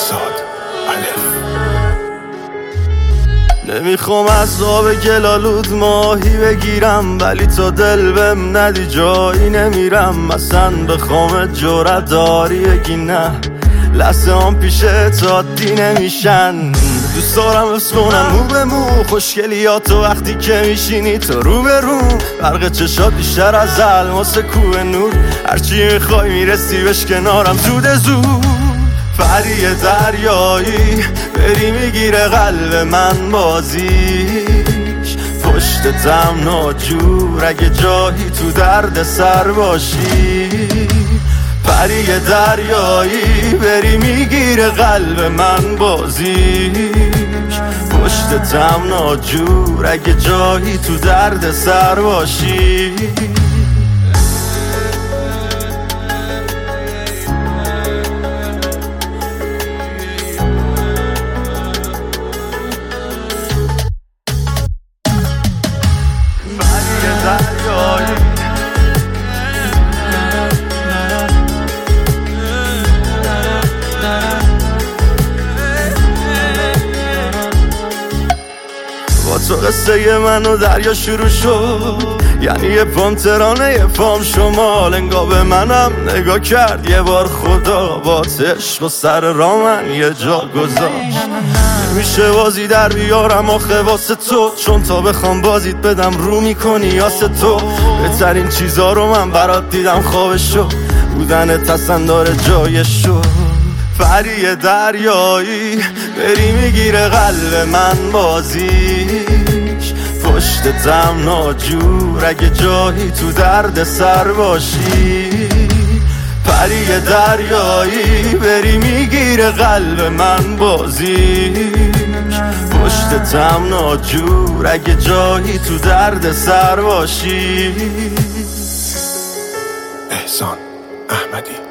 احساد الف. نمیخوام از آب گلالود ماهی بگیرم، ولی تا دل بهم ندی جایی نمیرم. اصلا بخوام جرأت داری بگی نه، لحظه هم پیشه عادی نمیشن. دوست دارم حفظ کنم مو به مو خوشگلیاتو وقتی که میشینی تو رو به رو. برق چشات بیشتر از الماس کوه نور، هرچی میخوای میرسی بش کنارم زود زود. پری دریایی بری میگیره قلب من بازیش، پشتتم ناجور اگه جایی تو درد سر باشی. پری دریایی بری میگیره قلب من بازیش، پشتتم ناجور اگه جایی تو درد سر باشی. با تو قصه من و دریا شروع شد، یعنی یه پام ترانه یه پام شمال. انگاه به منم نگاه کرد یه بار خدا، با عشق و سر را من یه جا گذاشت. نمیشه بازی در بیارم آخه واسه تو، چون تا بخوام بازیت بدم رو میکنی آسه تو. بهترین چیزا رو من برات دیدم خوابشو، بودن تصندار جایشو. پری دریایی بری میگیره قلب من بازیش، پشتتم ناجور اگه جایی تو درد سر باشی. پری دریایی بری میگیره قلب من بازیش، پشتتم ناجور اگه جایی تو درد سر باشی. احسان احمدی.